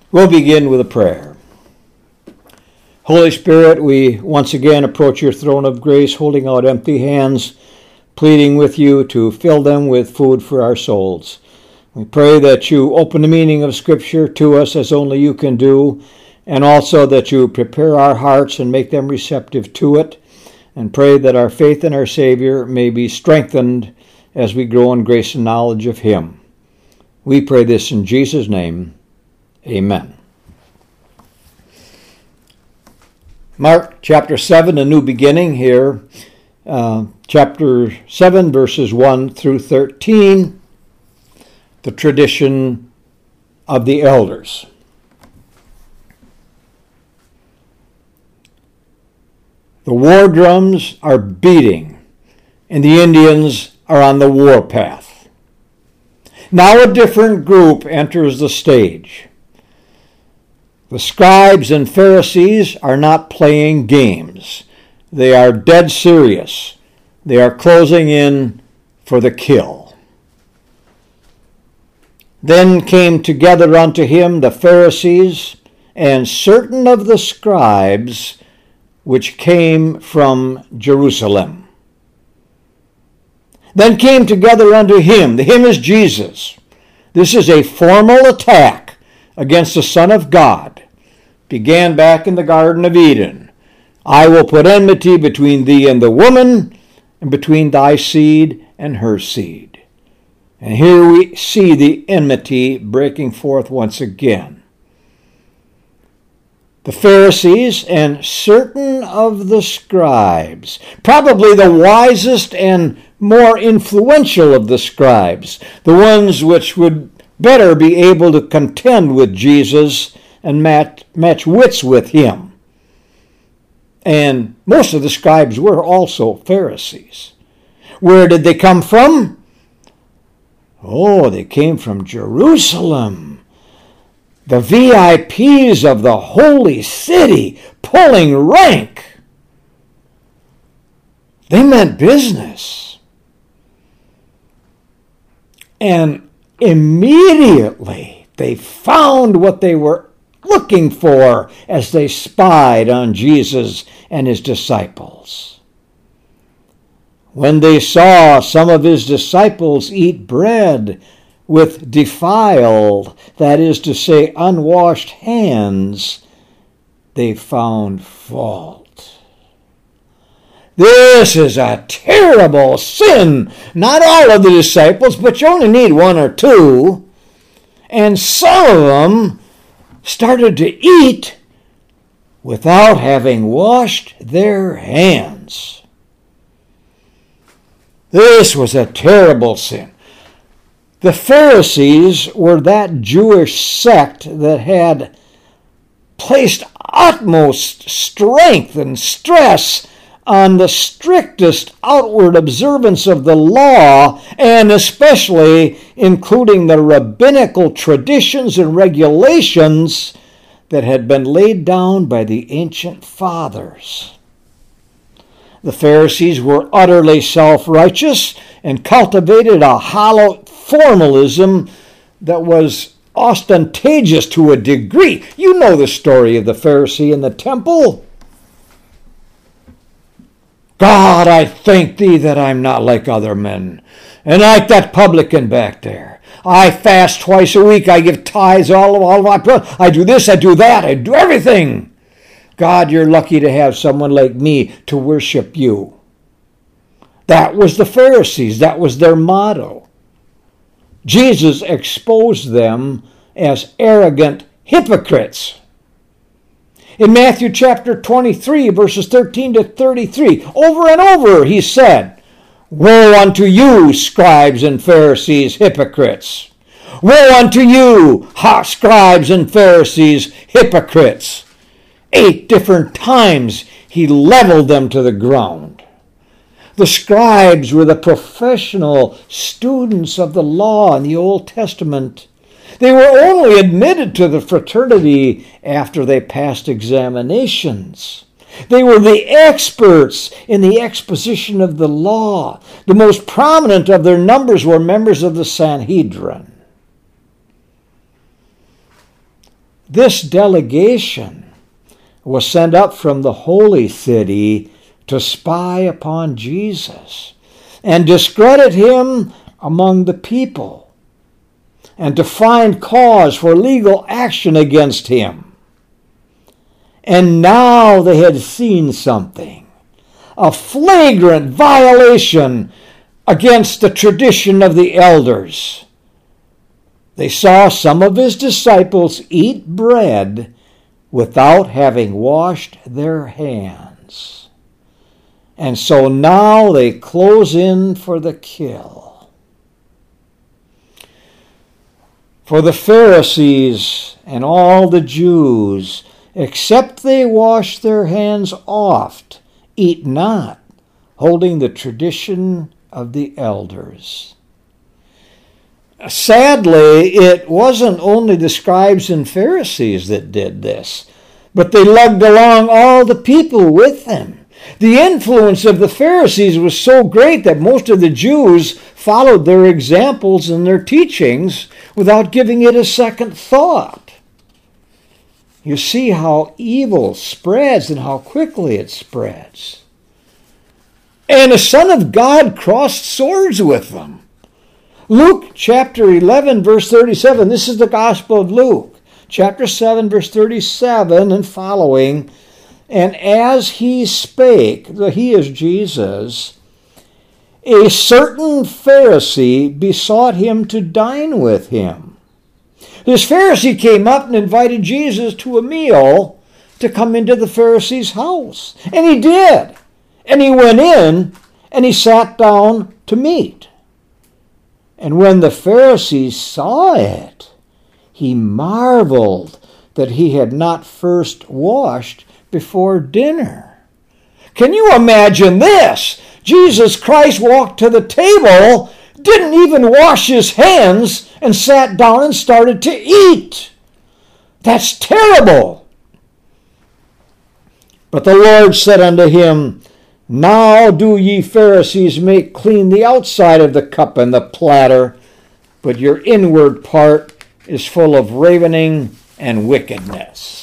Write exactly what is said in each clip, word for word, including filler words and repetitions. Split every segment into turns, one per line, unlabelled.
We'll begin with a prayer. Holy Spirit, we once again approach your throne of grace, holding out empty hands, pleading with you to fill them with food for our souls. We pray that you open the meaning of Scripture to us as only you can do, and also that you prepare our hearts and make them receptive to it, and pray that our faith in our Savior may be strengthened as we grow in grace and knowledge of him. We pray this in Jesus' name. Amen. Mark chapter seven, a new beginning here. Uh, chapter seven, verses one through thirteen. The tradition of the elders. The war drums are beating, and the Indians are on the warpath. Now a different group enters the stage. The scribes and Pharisees are not playing games. They are dead serious. They are closing in for the kill. Then came together unto him the Pharisees and certain of the scribes which came from Jerusalem. Then came together unto him, the him is Jesus. This is a formal attack against the Son of God. Began back in the Garden of Eden. I will put enmity between thee and the woman, and between thy seed and her seed. And here we see the enmity breaking forth once again. The Pharisees and certain of the scribes, probably the wisest and more influential of the scribes, the ones which would better be able to contend with Jesus and match, match wits with him. And most of the scribes were also Pharisees. Where did they come from? Oh, they came from Jerusalem. The V I Ps of the holy city, pulling rank. They meant business. And immediately they found what they were looking for as they spied on Jesus and his disciples. When they saw some of his disciples eat bread with defiled, that is to say, unwashed hands, they found fault. This is a terrible sin. Not all of the disciples, but you only need one or two. And some of them started to eat without having washed their hands. This was a terrible sin. The Pharisees were that Jewish sect that had placed utmost strength and stress on the strictest outward observance of the law, and especially including the rabbinical traditions and regulations that had been laid down by the ancient fathers. The Pharisees were utterly self-righteous and cultivated a hollow formalism that was ostentatious to a degree. You know the story of the Pharisee in the temple. God, I thank thee that I'm not like other men, and like that publican back there. I fast twice a week. I give tithes all of, all of my product. I do this, I do that, I do everything. God, you're lucky to have someone like me to worship you. That was the Pharisees. That was their motto. Jesus exposed them as arrogant hypocrites. In Matthew chapter twenty-three, verses thirteen to thirty-three, over and over he said, Woe unto you, scribes and Pharisees, hypocrites! Woe unto you, scribes and Pharisees, hypocrites! Eight different times he leveled them to the ground. The scribes were the professional students of the law in the Old Testament. They were only admitted to the fraternity after they passed examinations. They were the experts in the exposition of the law. The most prominent of their numbers were members of the Sanhedrin. This delegation was sent up from the holy city to spy upon Jesus and discredit him among the people and to find cause for legal action against him. And now they had seen something, a flagrant violation against the tradition of the elders. They saw some of his disciples eat bread without having washed their hands. And so now they close in for the kill. For the Pharisees and all the Jews, except they wash their hands oft, eat not, holding the tradition of the elders. Sadly, it wasn't only the scribes and Pharisees that did this, but they lugged along all the people with them. The influence of the Pharisees was so great that most of the Jews followed their examples and their teachings without giving it a second thought. You see how evil spreads and how quickly it spreads. And the Son of God crossed swords with them. Luke chapter eleven, verse thirty-seven. This is the Gospel of Luke. Chapter seven, verse thirty-seven and following. And as he spake, he is Jesus, a certain Pharisee besought him to dine with him. This Pharisee came up and invited Jesus to a meal to come into the Pharisee's house. And he did. And he went in and he sat down to meat. And when the Pharisee saw it, he marveled that he had not first washed before dinner. Can you imagine this? Jesus Christ walked to the table, didn't even wash his hands, and sat down and started to eat. That's terrible. But the Lord said unto him, Now do ye Pharisees make clean the outside of the cup and the platter, but your inward part is full of ravening and wickedness.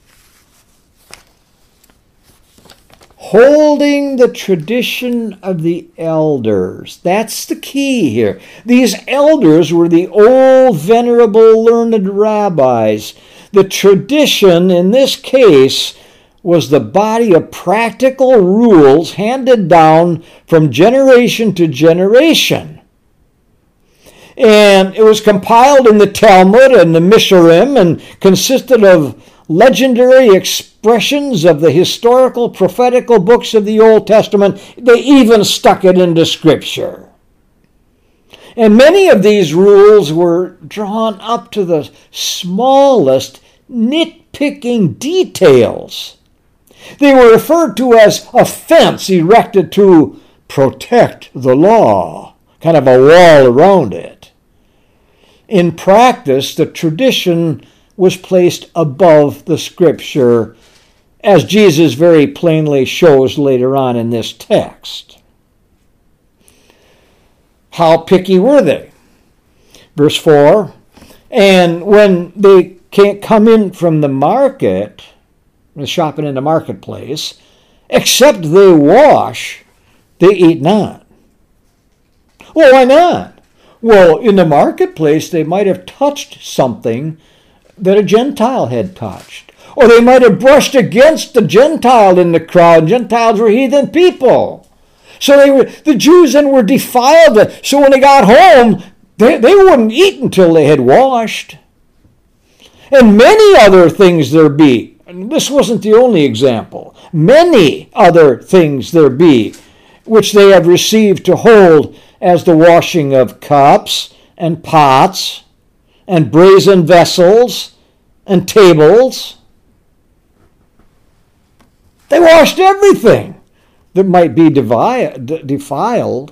Holding the tradition of the elders. That's the key here. These elders were the old, venerable, learned rabbis. The tradition in this case was the body of practical rules handed down from generation to generation. And it was compiled in the Talmud and the Misharim and consisted of legendary expressions of the historical prophetical books of the Old Testament. They even stuck it into Scripture. And many of these rules were drawn up to the smallest nitpicking details. They were referred to as a fence erected to protect the law, kind of a wall around it. In practice, the tradition was placed above the Scripture, as Jesus very plainly shows later on in this text. How picky were they? Verse four, and when they can't come in from the market, the shopping in the marketplace, except they wash, they eat not. Well, why not? Well, in the marketplace, they might have touched something that a Gentile had touched. Or they might have brushed against the Gentile in the crowd. Gentiles were heathen people. So they were, the Jews then were defiled. So when they got home, they, they wouldn't eat until they had washed. And many other things there be. And this wasn't the only example. Many other things there be, which they have received to hold as the washing of cups and pots and brazen vessels and tables. They washed everything that might be devi- defiled.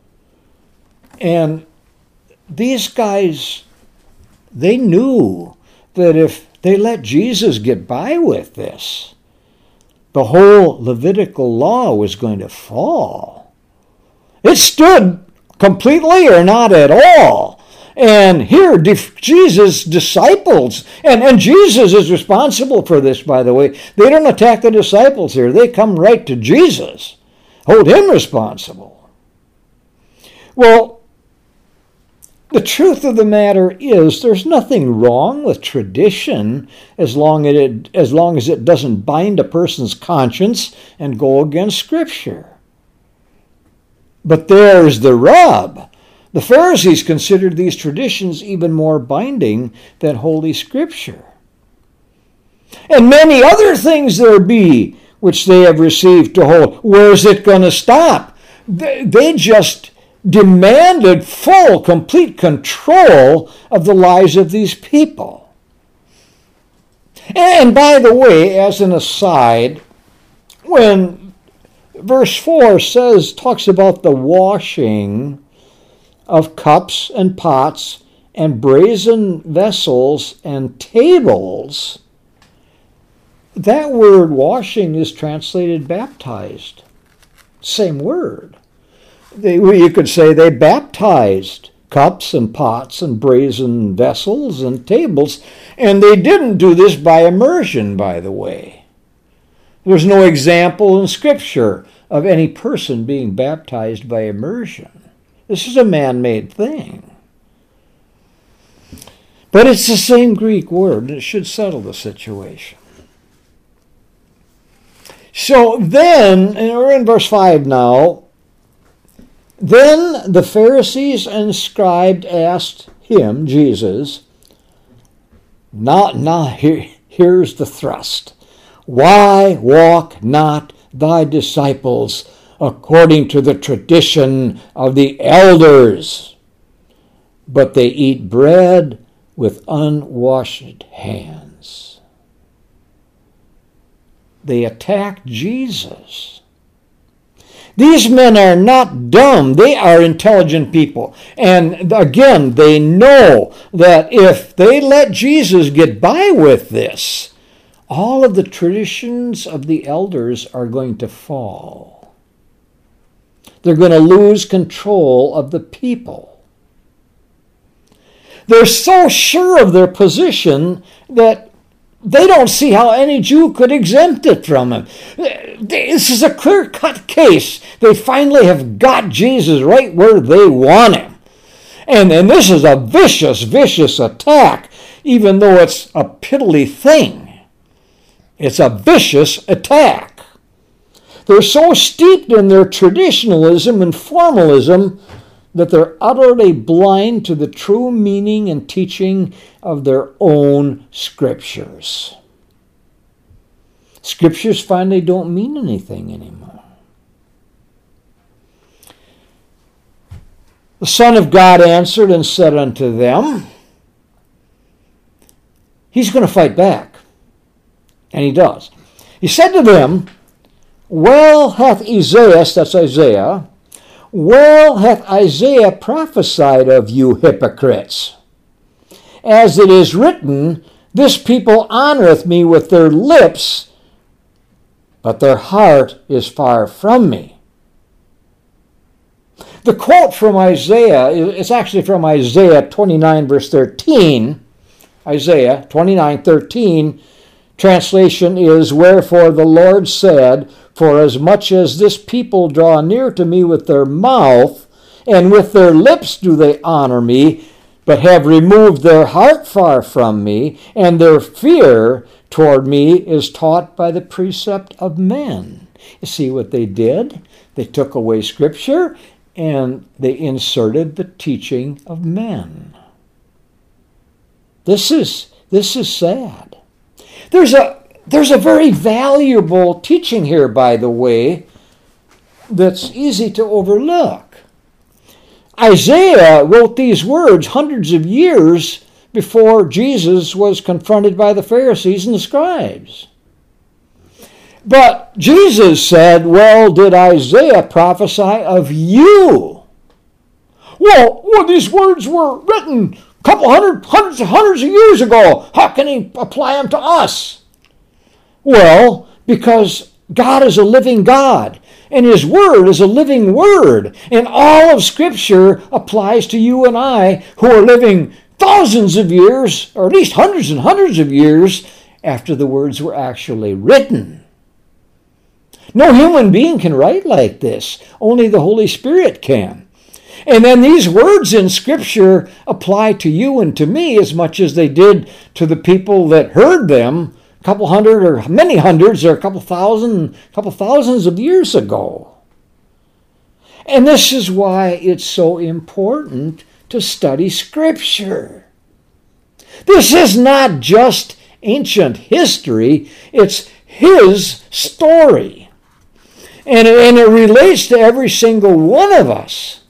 And these guys, they knew that if they let Jesus get by with this, the whole Levitical law was going to fall. It stood completely or not at all. And here, Jesus' disciples, and, and Jesus is responsible for this, by the way. They don't attack the disciples here. They come right to Jesus, hold him responsible. Well, the truth of the matter is there's nothing wrong with tradition as long as it, as long as it doesn't bind a person's conscience and go against Scripture. But there's the rub. The Pharisees considered these traditions even more binding than Holy Scripture. And many other things there be which they have received to hold. Where's it going to stop? They just demanded full, complete control of the lives of these people. And by the way, as an aside, when verse four says, talks about the washing of cups and pots and brazen vessels and tables, that word washing is translated baptized. Same word. They, you could say they baptized cups and pots and brazen vessels and tables, and they didn't do this by immersion, by the way. There's no example in Scripture of any person being baptized by immersion. This is a man-made thing. But it's the same Greek word, and it should settle the situation. So then, and we're in verse five now, then the Pharisees and scribes asked him, Jesus, not, not here, here's the thrust. Why walk not thy disciples according to the tradition of the elders, but they eat bread with unwashed hands? They attack Jesus. These men are not dumb. They are intelligent people. And again, they know that if they let Jesus get by with this, all of the traditions of the elders are going to fall. They're going to lose control of the people. They're so sure of their position that they don't see how any Jew could exempt it from him. This is a clear-cut case. They finally have got Jesus right where they want him. And, and this is a vicious, vicious attack, even though it's a piddly thing. It's a vicious attack. They're so steeped in their traditionalism and formalism that they're utterly blind to the true meaning and teaching of their own scriptures. Scriptures finally don't mean anything anymore. The Son of God answered and said unto them, he's going to fight back. And he does. He said to them, well hath Isaiah, that's Isaiah, well hath Isaiah prophesied of you hypocrites. As it is written, this people honoreth me with their lips, but their heart is far from me. The quote from Isaiah, it's actually from Isaiah twenty-nine, verse thirteen. Isaiah twenty-nine, thirteen, translation is, wherefore the Lord said, for as much as this people draw near to me with their mouth, and with their lips do they honor me, but have removed their heart far from me, and their fear toward me is taught by the precept of men. You see what they did? They took away Scripture, and they inserted the teaching of men. This is, this is sad. There's a There's a very valuable teaching here, by the way, that's easy to overlook. Isaiah wrote these words hundreds of years before Jesus was confronted by the Pharisees and the scribes. But Jesus said, well, did Isaiah prophesy of you? Well, well these words were written a couple hundred, hundreds and hundreds of years ago. How can he apply them to us? Well, because God is a living God, And his word is a living word. And all of Scripture applies to you and I who are living thousands of years, or at least hundreds and hundreds of years, after the words were actually written. No human being can write like this. Only the Holy Spirit can. And then these words in Scripture apply to you and to me as much as they did to the people that heard them a couple hundred or many hundreds or a couple thousand, a couple thousands of years ago. And this is why it's so important to study Scripture. This is not just ancient history, it's his story. And it, and it relates to every single one of us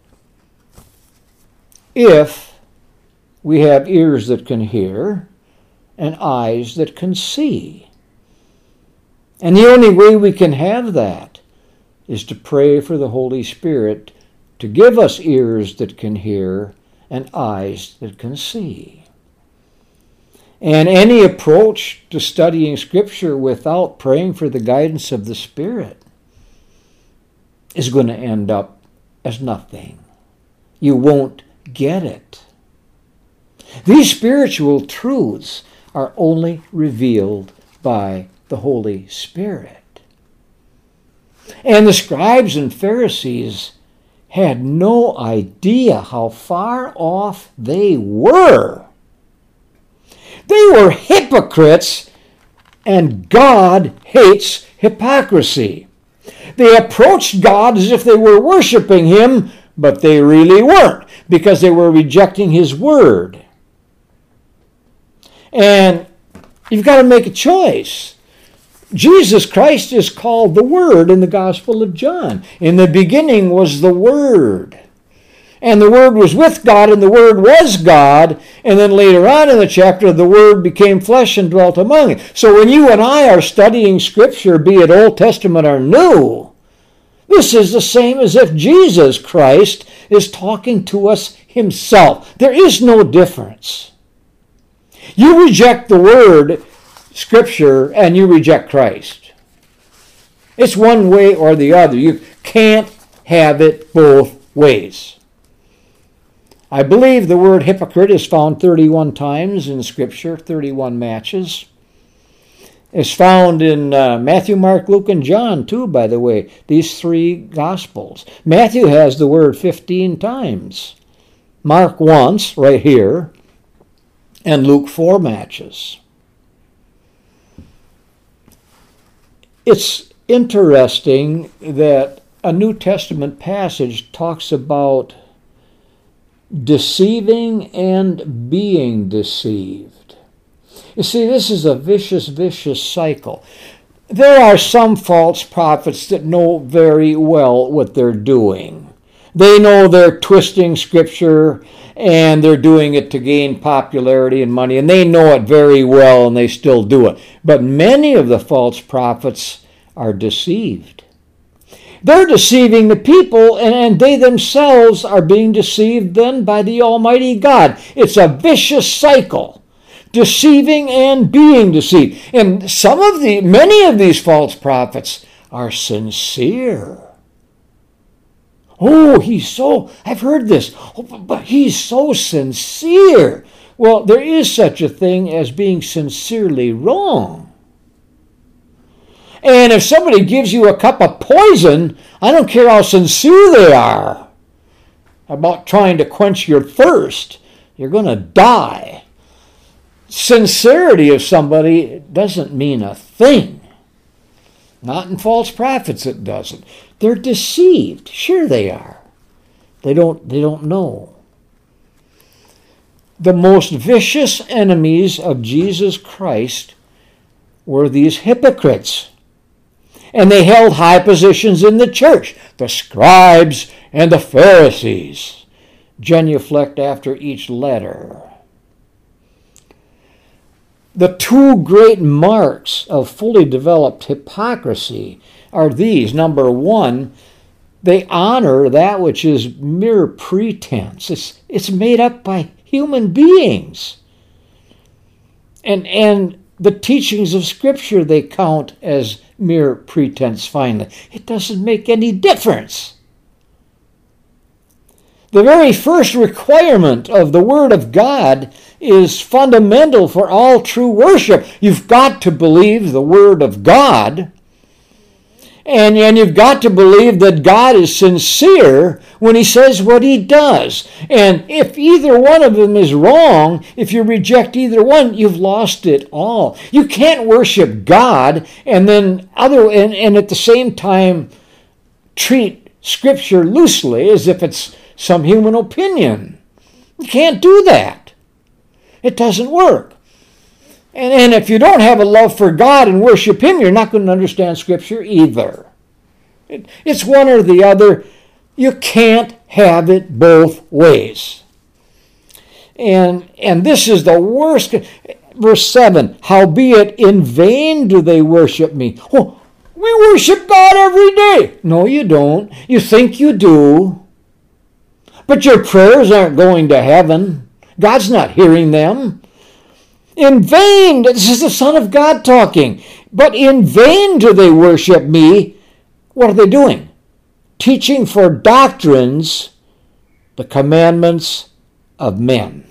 if we have ears that can hear and eyes that can see. And the only way we can have that is to pray for the Holy Spirit to give us ears that can hear and eyes that can see. And any approach to studying Scripture without praying for the guidance of the Spirit is going to end up as nothing. You won't get it. These spiritual truths are only revealed by the Holy Spirit. And the scribes and Pharisees had no idea how far off they were. They were hypocrites, and God hates hypocrisy. They approached God as if they were worshiping him, but they really weren't, because they were rejecting his word. And you've got to make a choice. Jesus Christ is called the Word in the Gospel of John. In the beginning was the Word. And the Word was with God, and the Word was God. And then later on in the chapter, the Word became flesh and dwelt among us. So when you and I are studying Scripture, be it Old Testament or New, this is the same as if Jesus Christ is talking to us himself. There is no difference. You reject the Word, Scripture, and you reject Christ. It's one way or the other. You can't have it both ways. I believe the word hypocrite is found thirty-one times in Scripture, thirty-one matches. It's found in uh, Matthew, Mark, Luke, and John too, by the way, these three Gospels. Matthew has the word fifteen times. Mark once, right here, and Luke four matches. It's interesting that a New Testament passage talks about deceiving and being deceived. You see, this is a vicious, vicious cycle. There are some false prophets that know very well what they're doing. They know they're twisting Scripture and they're doing it to gain popularity and money, and they know it very well and they still do it. But many of the false prophets are deceived. They're deceiving the people, and, and they themselves are being deceived then by the Almighty God. It's a vicious cycle, deceiving and being deceived. And some of the, many of these false prophets are sincere. Oh, he's so, I've heard this, oh, but he's so sincere. Well, there is such a thing as being sincerely wrong. And if somebody gives you a cup of poison, I don't care how sincere they are about trying to quench your thirst, you're going to die. Sincerity of somebody doesn't mean a thing. Not in false prophets it doesn't. They're deceived. Sure they are. They don't, they don't know. The most vicious enemies of Jesus Christ were these hypocrites. And they held high positions in the church, the scribes and the Pharisees, genuflect after each letter. The two great marks of fully developed hypocrisy are these. Number one, they honor that which is mere pretense. It's, it's made up by human beings. And, and the teachings of Scripture they count as mere pretense finally. It doesn't make any difference. The very first requirement of the Word of God is fundamental for all true worship. You've got to believe the Word of God, and, and you've got to believe that God is sincere when He says what He does. And if either one of them is wrong, if you reject either one, you've lost it all. You can't worship God and then other and, and at the same time treat Scripture loosely as if it's some human opinion. You can't do that. It doesn't work. And, and if you don't have a love for God and worship Him, you're not going to understand Scripture either. It, it's one or the other. You can't have it both ways. And, and this is the worst. Verse seven, howbeit in vain do they worship me. Oh, we worship God every day. No, you don't. You think you do. But your prayers aren't going to heaven. God's not hearing them. In vain, this is the Son of God talking, but in vain do they worship me. What are they doing? Teaching for doctrines the commandments of men.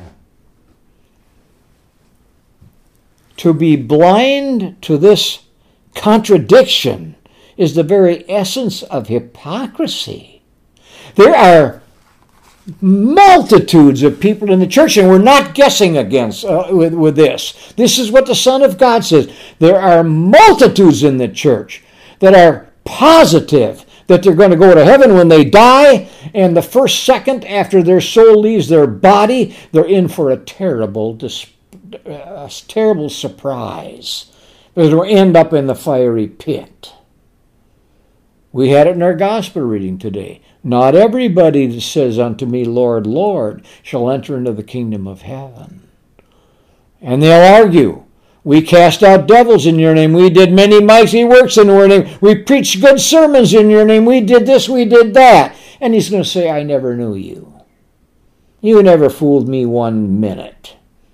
To be blind to this contradiction is the very essence of hypocrisy. There are multitudes of people in the church, and we're not guessing against uh, with, with this. This is what the Son of God says. There are multitudes in the church that are positive that they're going to go to heaven when they die, and the first second after their soul leaves their body, they're in for a terrible, a terrible surprise. They'll end up in the fiery pit. We had it in our gospel reading today. Not everybody that says unto me, Lord, Lord, shall enter into the kingdom of heaven. And they'll argue, we cast out devils in your name. We did many mighty works in your name. We preached good sermons in your name. We did this, we did that. And he's going to say, I never knew you. You never fooled me one minute.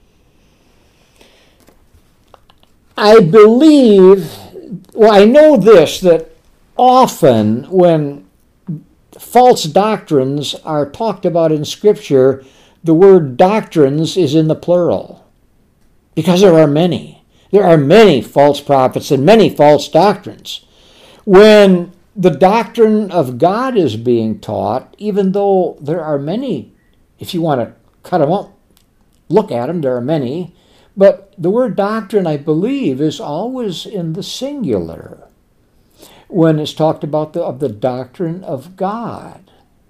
I believe, well, I know this, that often when false doctrines are talked about in Scripture, the word doctrines is in the plural. Because there are many. There are many false prophets and many false doctrines. When the doctrine of God is being taught, even though there are many, if you want to cut them up, look at them, there are many, but the word doctrine, I believe, is always in the singular when it's talked about the, of the doctrine of God.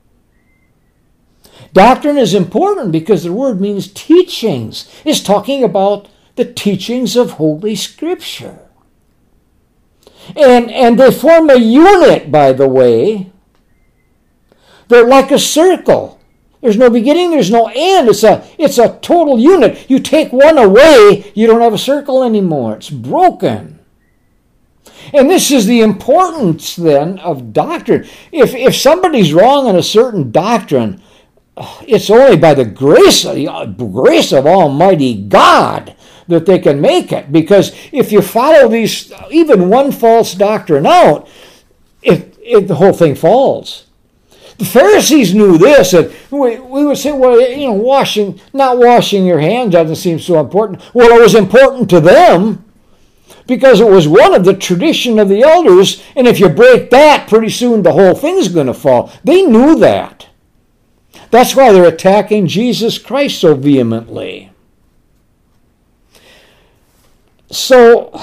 Doctrine is important because the word means teachings. It's talking about the teachings of Holy Scripture. And, and they form a unit, by the way. They're like a circle. There's no beginning, there's no end. It's a, it's a total unit. You take one away, you don't have a circle anymore. It's broken. And this is the importance, then, of doctrine. If, if somebody's wrong on a certain doctrine, it's only by the grace of, the grace of Almighty God that they can make it. Because if you follow these, even one false doctrine out, it, it, the whole thing falls. The Pharisees knew this, and we, we would say, well, you know, washing, not washing your hands doesn't seem so important. Well, it was important to them because it was one of the tradition of the elders, and if you break that, pretty soon the whole thing's going to fall. They knew that. That's why they're attacking Jesus Christ so vehemently. So,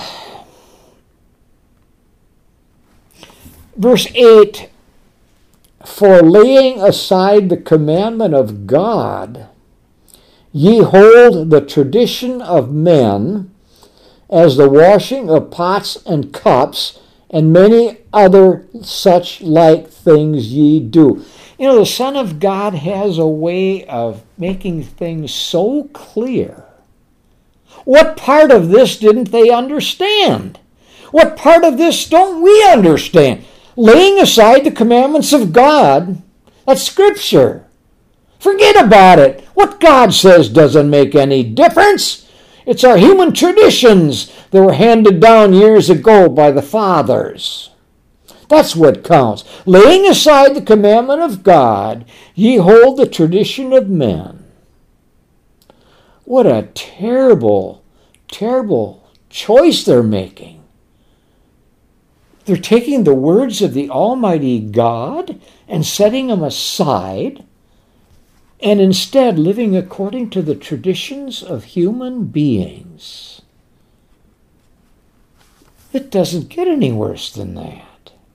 verse eight, for laying aside the commandment of God, ye hold the tradition of men, as the washing of pots and cups, and many other such like things ye do. You know, the Son of God has a way of making things so clear. What part of this didn't they understand? What part of this don't we understand? Laying aside the commandments of God, that's Scripture. Forget about it. What God says doesn't make any difference. It's our human traditions that were handed down years ago by the fathers. That's what counts. Laying aside the commandment of God, ye hold the tradition of men. What a terrible, terrible choice they're making. They're taking the words of the Almighty God and setting them aside, and instead living according to the traditions of human beings. It doesn't get any worse than that.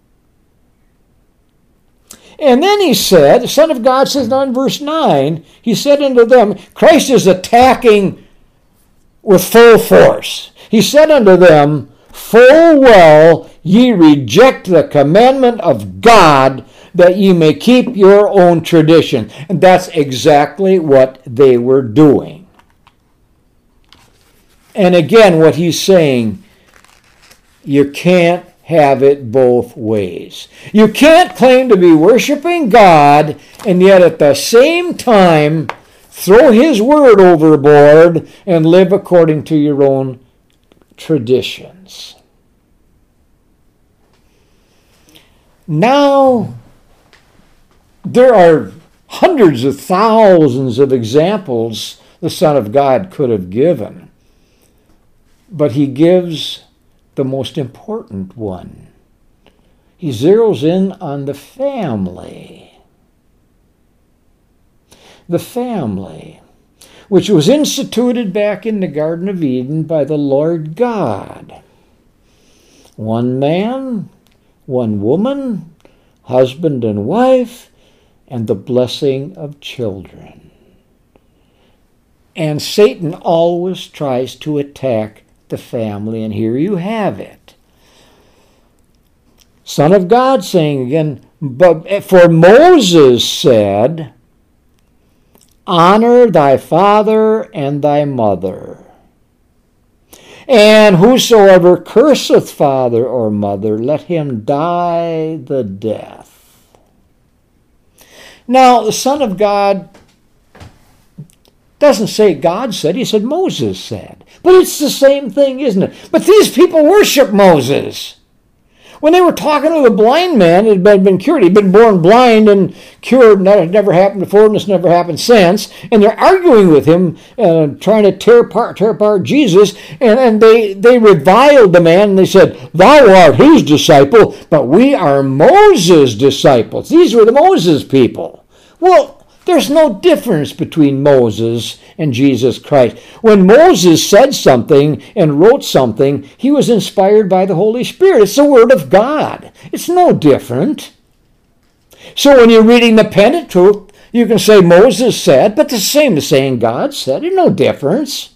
And then he said, the Son of God says now in verse nine, he said unto them, Christ is attacking with full force. He said unto them, full well ye reject the commandment of God, that ye may keep your own tradition. And that's exactly what they were doing. And again, what he's saying, you can't have it both ways. You can't claim to be worshiping God and yet at the same time throw his word overboard and live according to your own traditions. Now, there are hundreds of thousands of examples the Son of God could have given, but he gives the most important one. He zeroes in on the family. The family, which was instituted back in the Garden of Eden by the Lord God. One man, one woman, husband and wife, and the blessing of children. And Satan always tries to attack the family, and here you have it. Son of God saying again, but for Moses said, honor thy father and thy mother. And whosoever curseth father or mother, let him die the death. Now, the Son of God doesn't say God said, he said Moses said. But it's the same thing, isn't it? But these people worship Moses. When they were talking to the blind man who had been cured, he'd been born blind and cured, and that had never happened before, and it's never happened since. And they're arguing with him, uh, trying to tear apart, tear apart Jesus. And, and they, they reviled the man, and they said, thou art his disciple, but we are Moses' disciples. These were the Moses people. Well, there's no difference between Moses and Jesus Christ. When Moses said something and wrote something, he was inspired by the Holy Spirit. It's the Word of God. It's no different. So when you're reading the Pentateuch, you can say Moses said, but the same as saying God said. There's no difference.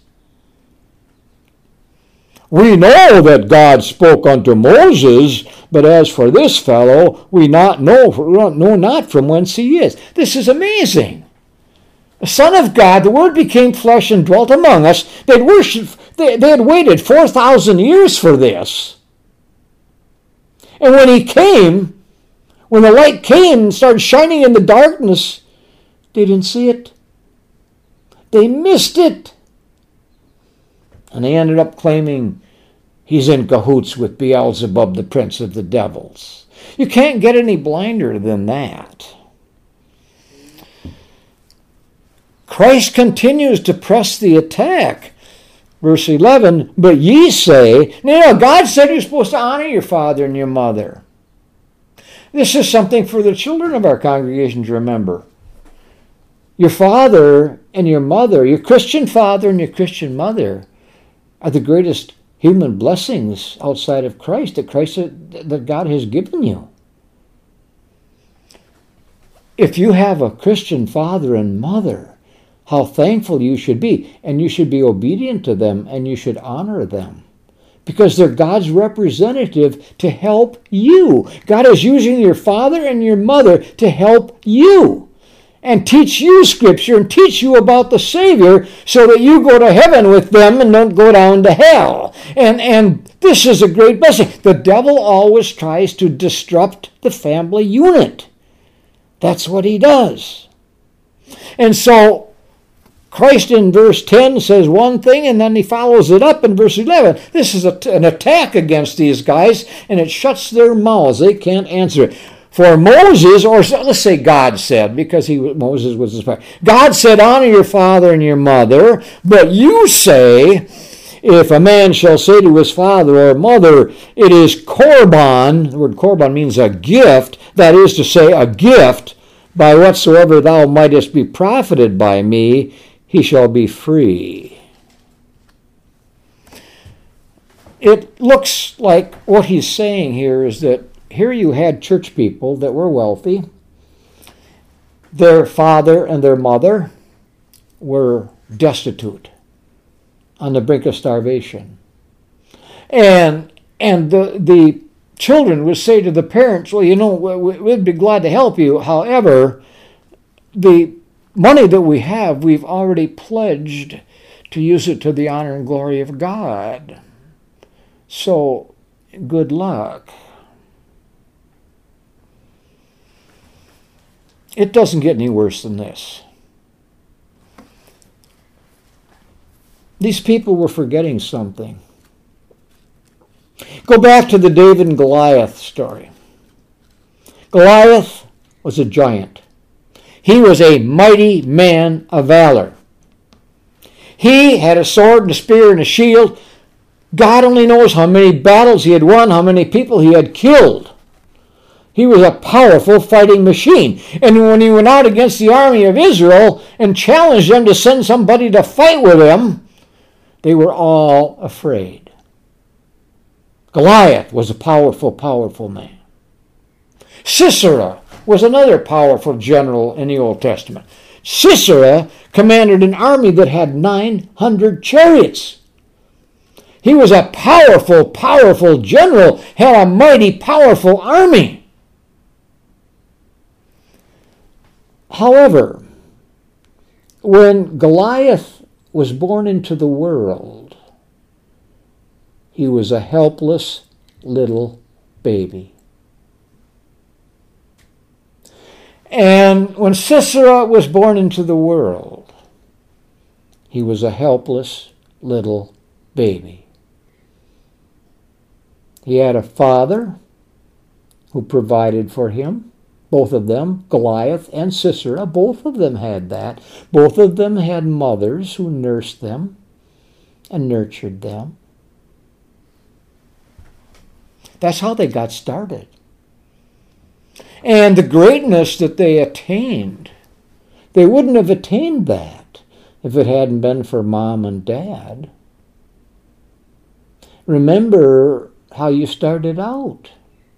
We know that God spoke unto Moses, but as for this fellow, we not know, know not from whence he is. This is amazing. The Son of God, the Word became flesh and dwelt among us. They'd worshiped, they, they had waited four thousand years for this. And when he came, when the light came and started shining in the darkness, they didn't see it. They missed it. And they ended up claiming he's in cahoots with Beelzebub, the prince of the devils. You can't get any blinder than that. Christ continues to press the attack. Verse eleven, but ye say, no, no, God said you're supposed to honor your father and your mother. This is something for the children of our congregation to remember. Your father and your mother, your Christian father and your Christian mother, are the greatest human blessings outside of Christ that Christ that God has given you. If you have a Christian father and mother, how thankful you should be, and you should be obedient to them, and you should honor them, because they're God's representative to help you. God is using your father and your mother to help you and teach you Scripture and teach you about the Savior so that you go to heaven with them and don't go down to hell. And, and this is a great blessing. The devil always tries to disrupt the family unit. That's what he does. And so Christ in verse ten says one thing, and then he follows it up in verse eleven. This is a, an attack against these guys, and it shuts their mouths. They can't answer it. For Moses, or let's say God said, because he Moses was his father. God said, honor your father and your mother, but you say, if a man shall say to his father or mother, it is korban, the word korban means a gift, that is to say, a gift, by whatsoever thou mightest be profited by me, he shall be free. It looks like what he's saying here is that here you had church people that were wealthy. Their father and their mother were destitute, on the brink of starvation. And and the, the children would say to the parents, well, you know, we'd be glad to help you. However, the money that we have, we've already pledged to use it to the honor and glory of God. So, good luck. It doesn't get any worse than this. These people were forgetting something. Go back to the David and Goliath story. Goliath was a giant. He was a mighty man of valor. He had a sword and a spear and a shield. God only knows how many battles he had won, how many people he had killed. He was a powerful fighting machine. And when he went out against the army of Israel and challenged them to send somebody to fight with him, they were all afraid. Goliath was a powerful, powerful man. Sisera was another powerful general in the Old Testament. Sisera commanded an army that had nine hundred chariots. He was a powerful, powerful general, had a mighty, powerful army. However, when Goliath was born into the world, he was a helpless little baby. And when Sisera was born into the world, he was a helpless little baby. He had a father who provided for him. Both of them, Goliath and Sisera, both of them had that. Both of them had mothers who nursed them and nurtured them. That's how they got started. And the greatness that they attained, they wouldn't have attained that if it hadn't been for mom and dad. Remember how you started out.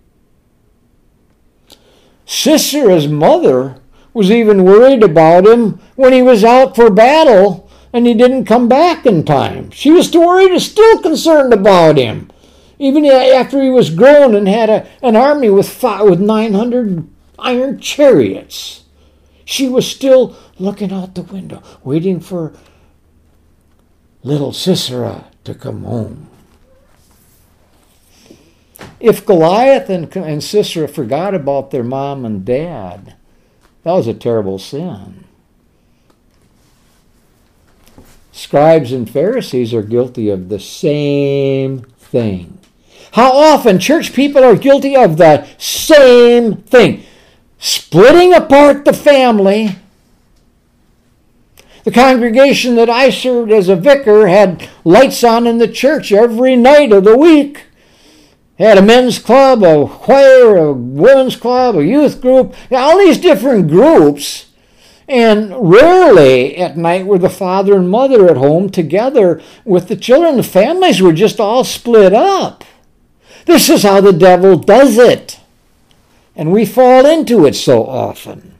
Sisera's mother was even worried about him when he was out for battle and he didn't come back in time. She was still worried, still concerned about him. Even after he was grown and had a, an army with five, with nine hundred iron chariots, she was still looking out the window, waiting for little Sisera to come home. If Goliath and, and Sisera forgot about their mom and dad, that was a terrible sin. Scribes and Pharisees are guilty of the same thing. How often church people are guilty of the same thing. Splitting apart the family. The congregation that I served as a vicar had lights on in the church every night of the week. Had a men's club, a choir, a women's club, a youth group, all these different groups. And rarely at night were the father and mother at home together with the children. The families were just all split up. This is how the devil does it. And we fall into it so often.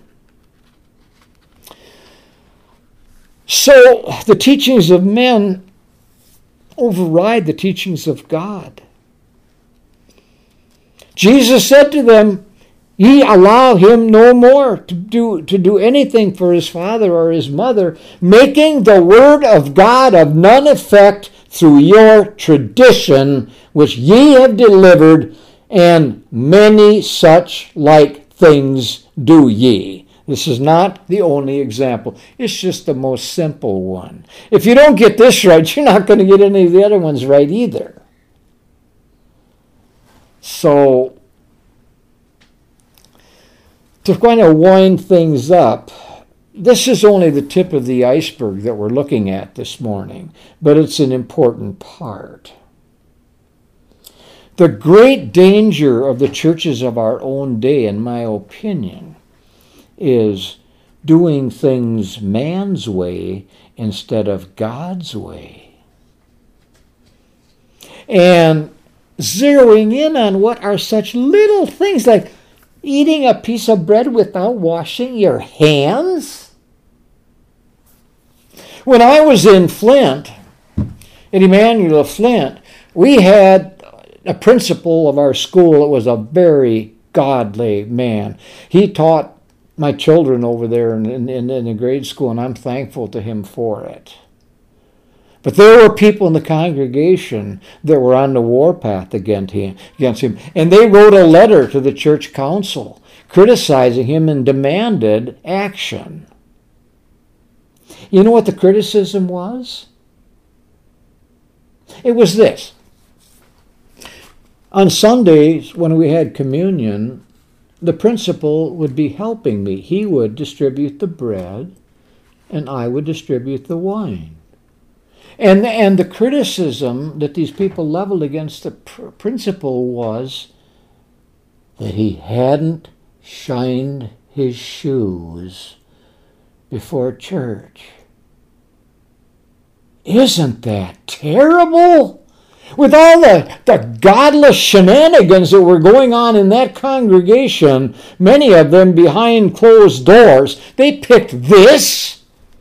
So the teachings of men override the teachings of God. Jesus said to them, ye allow him no more to do, to do anything for his father or his mother, making the word of God of none effect through your tradition, which ye have delivered, and many such like things do ye. This is not the only example. It's just the most simple one. If you don't get this right, you're not going to get any of the other ones right either. So, to kind of wind things up, this is only the tip of the iceberg that we're looking at this morning, but it's an important part. The great danger of the churches of our own day, in my opinion, is doing things man's way instead of God's way. And zeroing in on what are such little things like eating a piece of bread without washing your hands. When I was in Flint, at Emmanuel of Flint, we had a principal of our school that was a very godly man. He taught my children over there in, in, in the grade school, and I'm thankful to him for it. But there were people in the congregation that were on the warpath against him, against him, and they wrote a letter to the church council criticizing him and demanded action. You know what the criticism was? It was this. On Sundays, when we had communion, the principal would be helping me. He would distribute the bread, and I would distribute the wine. And, and the criticism that these people leveled against the pr- principal was that he hadn't shined his shoes before church. Isn't that terrible? With all the, the godless shenanigans that were going on in that congregation, many of them behind closed doors, they picked this.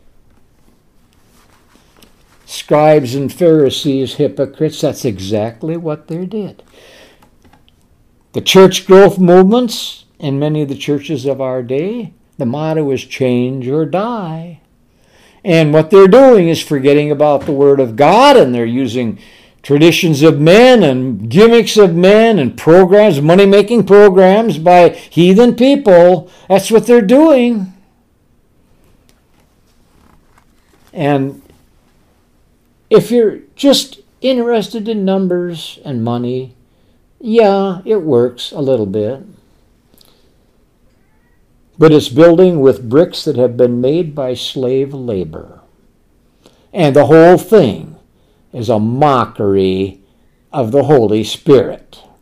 Scribes and Pharisees, hypocrites, that's exactly what they did. The church growth movements in many of the churches of our day, the motto is change or die. And what they're doing is forgetting about the Word of God, and they're using traditions of men and gimmicks of men and programs, money-making programs by heathen people. That's what they're doing. And if you're just interested in numbers and money, yeah, it works a little bit. But it's building with bricks that have been made by slave labor. And the whole thing is a mockery of the Holy Spirit.